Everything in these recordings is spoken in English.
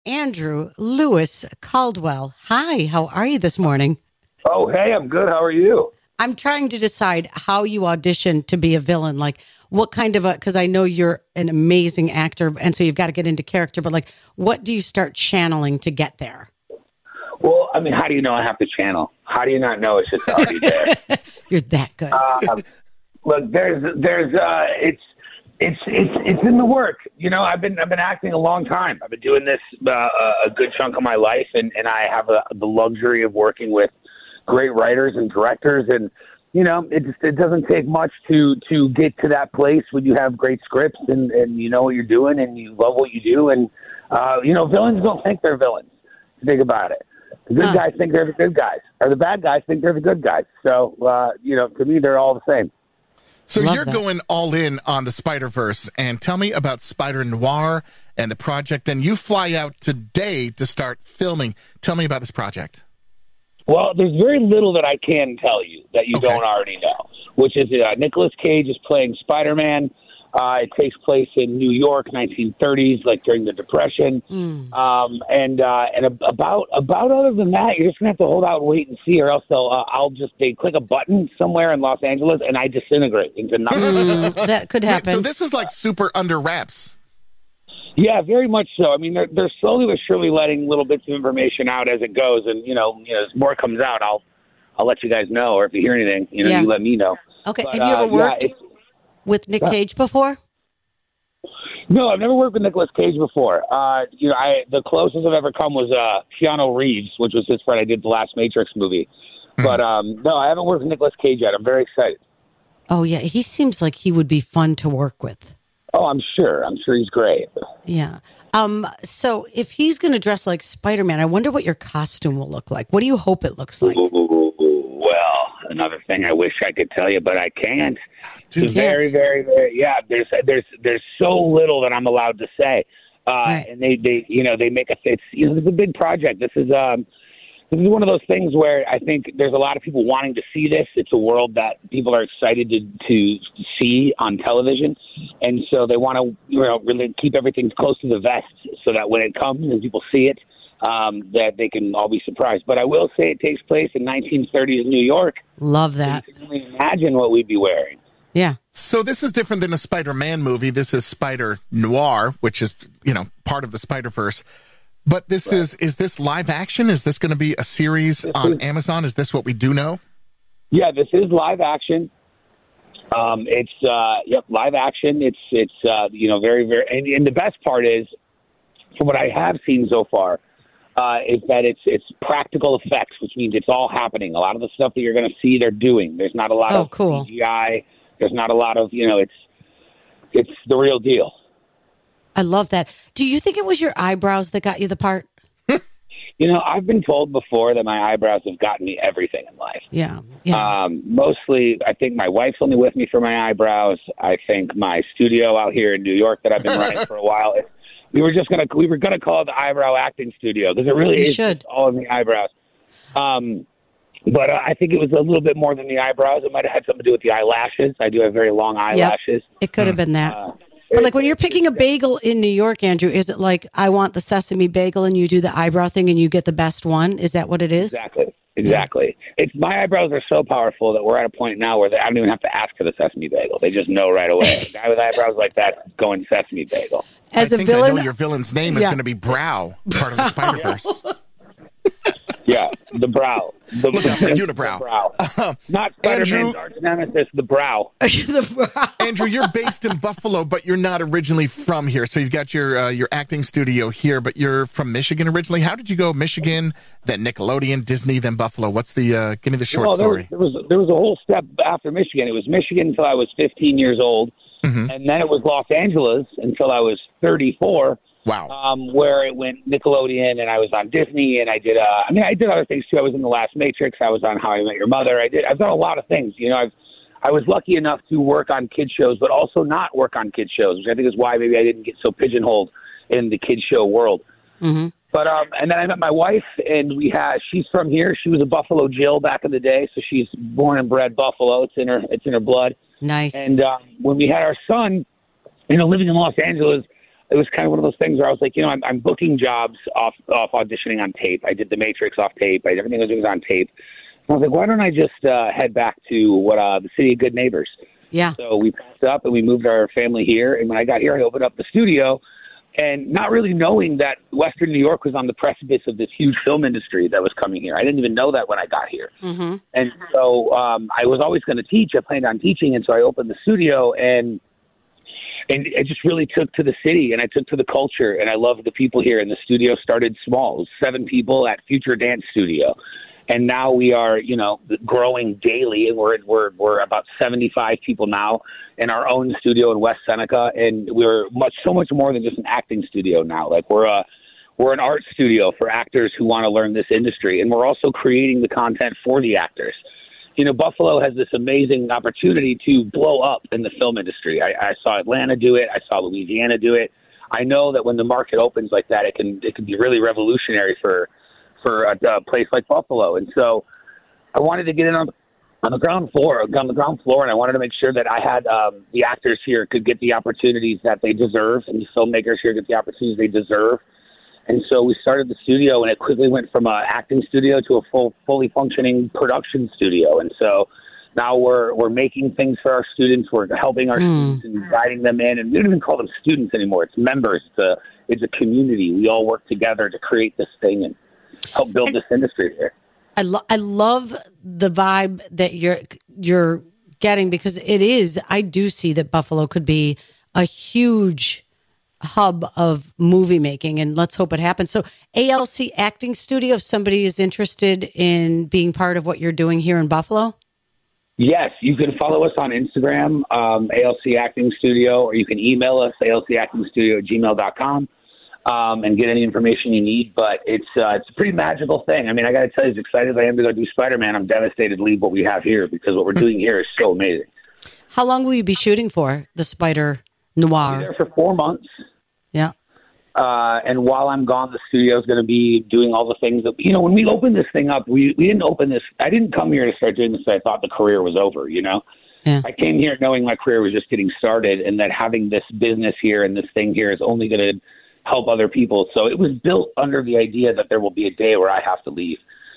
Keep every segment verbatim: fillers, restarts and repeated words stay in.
Andrew Lewis Caldwell. Hi, how are you this morning? Oh, hey, I'm good. How are you? I'm trying to decide how you audition to be a villain. Like, what kind of a, because I know you're an amazing actor, and so you've got to get into character, but like, what do you start channeling to get there? Well, I mean, how do you know I have to channel? How do you not know it's just already there? You're that good. Um, look, there's, there's, uh, it's, it's, it's, it's in the work. You know, I've been, I've been acting a long time. I've been doing this uh, a good chunk of my life, and, and I have a, the luxury of working with great writers and directors, and you know, it just it doesn't take much to to get to that place when you have great scripts and, and you know what you're doing and you love what you do, and uh, you know, villains don't think they're villains. Think about it. The good huh. guys think they're the good guys, or the bad guys think they're the good guys. So uh, you know, to me, they're all the same. So Love you're that. going all in on the Spider-Verse, and tell me about Spider Noir and the project. Then you fly out today to start filming. Tell me about this project. Well, there's very little that I can tell you that you okay. don't already know, which is uh, Nicolas Cage is playing Spider-Man. Uh, it takes place in New York, nineteen thirties, like during the Depression. Mm. Um, and uh, and about about other than that, you're just gonna have to hold out and wait and see, or else they'll uh, I'll just they click a button somewhere in Los Angeles and I disintegrate into nothing. Mm, that could happen. Wait, so this is like super under wraps. Yeah, very much so. I mean, they're they're slowly but surely letting little bits of information out as it goes, and you know, you know, as more comes out, I'll I'll let you guys know, or if you hear anything, you know, yeah. you let me know. Okay, but, have you ever uh, worked yeah, with Nick Cage before? No, I've never worked with Nicolas Cage before. Uh, you know, I the closest I've ever come was uh, Keanu Reeves, which was his friend I did the last Matrix movie. Mm-hmm. But um, no, I haven't worked with Nicolas Cage yet. I'm very excited. Oh yeah, he seems like he would be fun to work with. Oh, I'm sure. I'm sure he's great. Yeah. Um. So if he's going to dress like Spider-Man, I wonder what your costume will look like. What do you hope it looks like? Well, another thing I wish I could tell you, but I can't. You it's very, very, very. Yeah. There's, there's, there's so little that I'm allowed to say. Uh, right. And they, they, you know, they make a. It's, you know, it's a big project. This is, um, this is one of those things where I think there's a lot of people wanting to see this. It's a world that people are excited to, to see on television. And so they want to, you know, really keep everything close to the vest so that when it comes and people see it, um, that they can all be surprised. But I will say it takes place in nineteen thirties New York. Love that. So you can only imagine what we'd be wearing. Yeah. So this is different than a Spider-Man movie. This is Spider Noir, which is, you know, part of the Spider-Verse. But this right. is, is this live action? Is this going to be a series this on is, Amazon? Is this what we do know? Yeah, this is live action. Um, it's, uh, yep, live action. It's, it's, uh, you know, very, very, and, and the best part is, from what I have seen so far, uh, is that it's, it's practical effects, which means it's all happening. A lot of the stuff that you're going to see, they're doing. There's not a lot oh, of cool. C G I. There's not a lot of, you know, it's, it's the real deal. I love that. Do you think it was your eyebrows that got you the part? You know, I've been told before that my eyebrows have gotten me everything in life. Yeah. yeah. Um, mostly, I think my wife's only with me for my eyebrows. I think my studio out here in New York that I've been running for a while, it, we were just going to, we were going to call it the Eyebrow Acting Studio because it really you is should. all in the eyebrows. Um, but uh, I think it was a little bit more than the eyebrows. It might have had something to do with the eyelashes. I do have very long eyelashes. Yep. It could have been that. Uh, But like when you're picking a bagel in New York, Andrew, is it like I want the sesame bagel and you do the eyebrow thing and you get the best one? Is that what it is? Exactly. Exactly. Yeah. It's my eyebrows are so powerful that we're at a point now where they, I don't even have to ask for the sesame bagel. They just know right away. A guy with eyebrows like that going sesame bagel. As I a think villain, I know your villain's name is yeah. going to be Brow, part of the Spider-Verse. Yeah, the brow. The, Look out for unibrow. The brow. Uh, Not Spider-Man's arch nemesis, the brow. the brow. Andrew, you're based in Buffalo, but you're not originally from here. So you've got your uh, your acting studio here, but you're from Michigan originally. How did you go Michigan, then Nickelodeon, Disney, then Buffalo? What's the, uh, give me the short well, there story. Was, there, was, there was a whole step after Michigan. It was Michigan until I was fifteen years old, mm-hmm. and then it was Los Angeles until I was thirty-four. Wow. Um, where it went Nickelodeon, and I was on Disney, and I did. Uh, I mean, I did other things too. I was in the last Matrix. I was on How I Met Your Mother. I did. I've done a lot of things. You know, I've. I was lucky enough to work on kid shows, but also not work on kid shows, which I think is why maybe I didn't get so pigeonholed in the kid show world. Mm-hmm. But um, and then I met my wife, and we had. She's from here. She was a Buffalo Jill back in the day, so she's born and bred Buffalo. It's in her. It's in her blood. Nice. And um, when we had our son, you know, living in Los Angeles. it was kind of one of those things where I was like, you know, I'm, I'm booking jobs off off auditioning on tape. I did The Matrix off tape. I, everything I was doing was on tape. And I was like, why don't I just uh, head back to what uh, the City of Good Neighbors? Yeah. So we packed up and we moved our family here. And when I got here, I opened up the studio, and not really knowing that Western New York was on the precipice of this huge film industry that was coming here. I didn't even know that when I got here. Mm-hmm. And so um, I was always going to teach. I planned on teaching. And so I opened the studio, and and I just really took to the city, and I took to the culture, and I loved the people here. And the studio started small. It was seven people at Future Dance Studio. And now we are, you know, growing daily, and we're we're we're about seventy-five people now in our own studio in West Seneca, and we're much so much more than just an acting studio now. Like we're a we're an art studio for actors who want to learn this industry, and we're also creating the content for the actors. You know, Buffalo has this amazing opportunity to blow up in the film industry. I, I saw Atlanta do it. I saw Louisiana do it. I know that when the market opens like that, it can it can be really revolutionary for. for a, a place like Buffalo. And so I wanted to get in on, on the ground floor, on the ground floor, and I wanted to make sure that I had um, the actors here could get the opportunities that they deserve, and the filmmakers here get the opportunities they deserve. And so we started the studio, and it quickly went from an acting studio to a full, fully functioning production studio. And so now we're we're making things for our students. We're helping our mm. students and guiding them in. And we don't even call them students anymore. It's members. It's a, it's a community. We all work together to create this thing and help build this industry here. I, lo- I love the vibe that you're you're getting, because it is, I do see that Buffalo could be a huge hub of movie making, and let's hope it happens. So A L C Acting Studio, if somebody is interested in being part of what you're doing here in Buffalo? Yes, you can follow us on Instagram, um, A L C Acting Studio, or you can email us, A L C acting studio at gmail dot com. Um, and get any information you need, but it's uh, it's a pretty magical thing. I mean, I got to tell you, as excited as I am to go do Spider-Man, I'm devastated to leave what we have here, because what we're doing here is so amazing. How long will you be shooting for the Spider Noir? I'll be there for four months. Yeah. Uh, and while I'm gone, the studio is going to be doing all the things that, you know, when we opened this thing up, we, we didn't open this. I didn't come here to start doing this. I thought the career was over, you know. Yeah. I came here knowing my career was just getting started, and that having this business here and this thing here is only going to help other people. So it was built under the idea that there will be a day where I have to leave.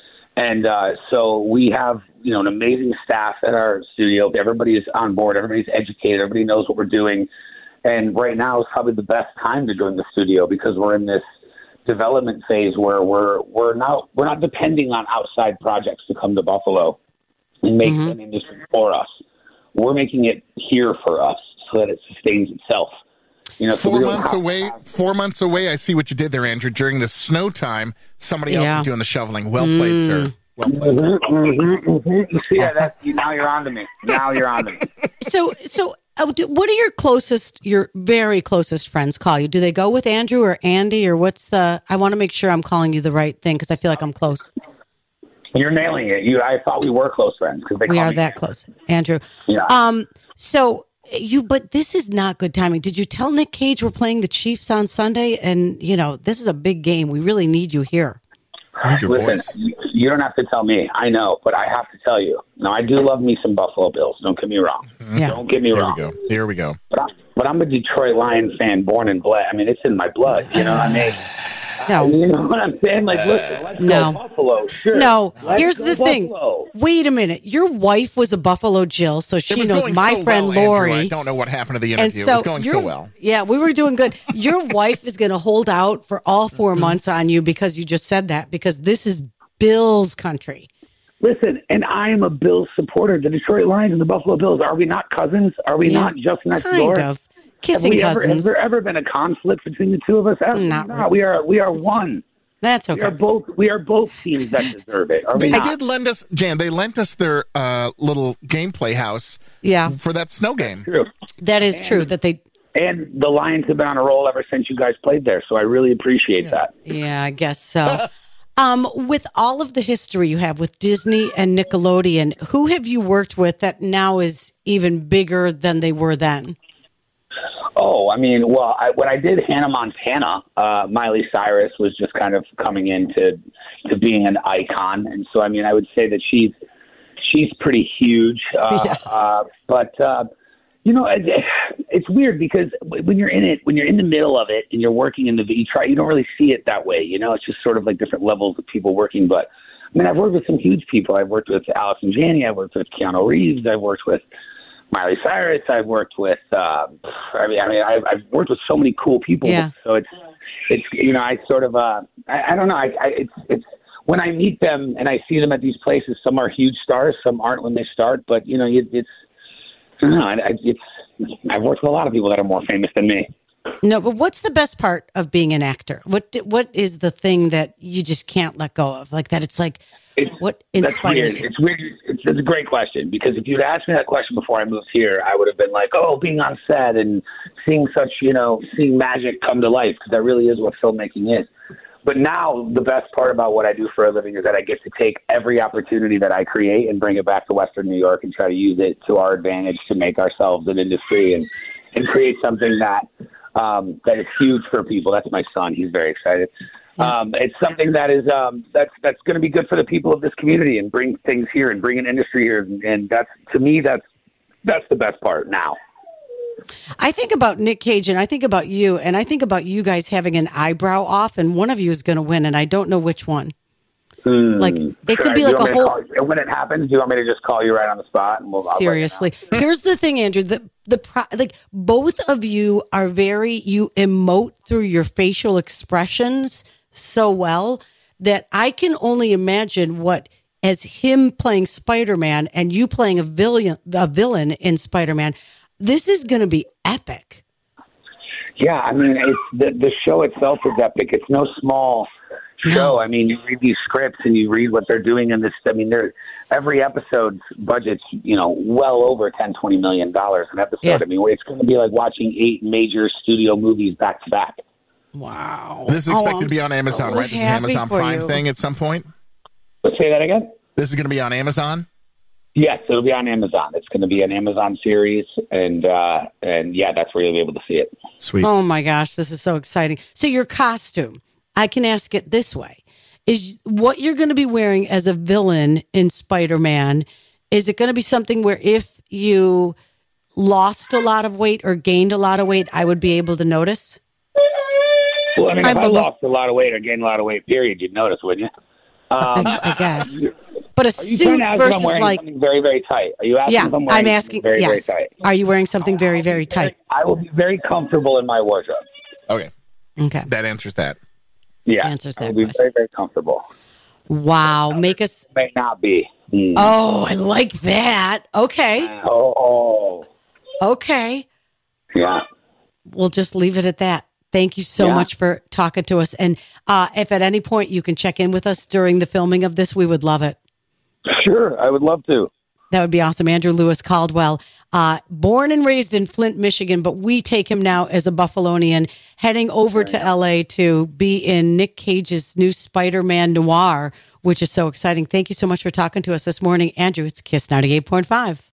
And uh, so we have, you know, an amazing staff at our studio. Everybody is on board. Everybody's educated. Everybody knows what we're doing. And right now is probably the best time to join the studio, because we're in this development phase where we're we're not we're not depending on outside projects to come to Buffalo and make mm-hmm. an industry for us. We're making it here for us so that it sustains itself. You know, four so months away. Have... Four months away. I see what you did there, Andrew. During the snow time, somebody else yeah. is doing the shoveling. Well played, mm. sir. Well played. Mm-hmm, mm-hmm, mm-hmm. See, yeah, that's, now you're on to me. Now you're on to me. So, so uh, do, what are your closest, your very closest friends call you? Do they go with Andrew or Andy, or what's the? I want to make sure I'm calling you the right thing, because I feel like I'm close. You're nailing it. You, I thought we were close friends, because they we call are me that Andrew. Close, Andrew. Yeah. Um. So. You, but this is not good timing. Did you tell Nick Cage we're playing the Chiefs on Sunday? And, you know, this is a big game. We really need you here. Listen, voice. You don't have to tell me. I know, but I have to tell you. Now, I do love me some Buffalo Bills. Don't get me wrong. Yeah. Don't get me Here wrong. Here we go. Here we go. But, I, but I'm a Detroit Lions fan, born and bred. I mean, it's in my blood. You know what I mean? No. You know what I'm saying? Like, listen, let's no. go Buffalo. Sure. No. Let's Here's go the Buffalo. thing. Wait a minute. Your wife was a Buffalo Jill, so she knows my so friend well, Lori. Andrew. I don't know what happened to the interview. And so it was going so well. Yeah, we were doing good. Your wife is going to hold out for all four mm-hmm. months on you, because you just said that, because this is Bills country. Listen, and I am a Bills supporter. The Detroit Lions and the Buffalo Bills. Are we not cousins? Are we yeah, not just next kind door? Kind of. Kissing have cousins. Ever, has there ever been a conflict between the two of us? Absolutely not. not. We are, we are one. That's okay. We are both. We are both teams that deserve it. Are we they not? did lend us, Jan. They lent us their uh, little gameplay house. Yeah. For that snow game. True. That is and, true. That they and the Lions have been on a roll ever since you guys played there. So I really appreciate yeah. that. Yeah, I guess so. um, with all of the history you have with Disney and Nickelodeon, who have you worked with that now is even bigger than they were then? Oh, I mean, well, I, when I did Hannah Montana, uh, Miley Cyrus was just kind of coming into to being an icon, and so I mean, I would say that she's she's pretty huge. Uh, yeah. uh, but uh, You know, it, it's weird because when you're in it, when you're in the middle of it and you're working in the, you try, you don't really see it that way. You know, it's just sort of like different levels of people working. But I mean, I've worked with some huge people. I've worked with Allison Janney. I've worked with Keanu Reeves. I've worked with Miley Cyrus. I've worked with, uh, I mean, I mean, I've, I've worked with so many cool people. Yeah. So it's, it's, you know, I sort of, uh, I, I don't know. I, I, it's, it's, when I meet them and I see them at these places, some are huge stars, some aren't when they start, but you know, it, it's, I don't know, I, it's, I've worked with a lot of people that are more famous than me. No, but what's the best part of being an actor? What what is the thing that you just can't let go of? Like that it's like, it's, what inspires weird. you? It's weird. It's, it's a great question because if you'd asked me that question before I moved here, I would have been like, oh, being on set and seeing such, you know, seeing magic come to life because that really is what filmmaking is. But now the best part about what I do for a living is that I get to take every opportunity that I create and bring it back to Western New York and try to use it to our advantage to make ourselves an industry and, and create something that um, that is huge for people. That's my son. He's very excited. Yeah. Um, it's something that is um, that's that's going to be good for the people of this community and bring things here and bring an industry here. And that's to me, that's that's the best part now. I think about Nick Cage and I think about you and I think about you guys having an eyebrow off and one of you is going to win and I don't know which one. Mm, like it could be like a whole. Call, when it happens, do you want me to just call you right on the spot? And we'll, Seriously, here's the thing, Andrew. The the pro, like both of you are very you emote through your facial expressions so well that I can only imagine what as him playing Spider-Man and you playing a villain a villain in Spider-Man. This is going to be epic. Yeah, I mean, it's the the show itself is epic. It's no small show. I mean, you read these scripts and you read what they're doing in this. I mean, they're, every episode's budget's, you know, well over ten, twenty million dollars an episode. Yeah. I mean, it's going to be like watching eight major studio movies back to back. Wow. This is expected oh, to be on Amazon, so right? This is an Amazon Prime you. thing at some point? Let's say that again. This is going to be on Amazon? Yes, it'll be on Amazon. It's going to be an Amazon series, and uh, and yeah, that's where you'll be able to see it. Sweet. Oh my gosh, this is so exciting. So your costume, I can ask it this way. Is what you're going to be wearing as a villain in Spider-Man, is it going to be something where if you lost a lot of weight or gained a lot of weight, I would be able to notice? Well, I mean, if I, I lost a lot of weight or gained a lot of weight, period, you'd notice, wouldn't you? Um, I, I guess. But a suit versus versus I'm wearing like something very, very tight. Are you asking yeah, if I'm wearing I'm asking. very, yes. very tight? Are you wearing something very, very tight? I will be very comfortable in my wardrobe. Okay. Okay. That answers that. Yeah. Answers that I will be question. very, very comfortable. Wow. Make us. May not be. Mm. Oh, I like that. Okay. Oh. Okay. Yeah. We'll just leave it at that. Thank you so yeah. much for talking to us. And uh, if at any point you can check in with us during the filming of this, we would love it. Sure. I would love to. That would be awesome. Andrew Lewis Caldwell, uh, born and raised in Flint, Michigan, but we take him now as a Buffalonian, heading over to L A to be in Nick Cage's new Spider-Man Noir, which is so exciting. Thank you so much for talking to us this morning. Andrew, it's Kiss ninety-eight point five.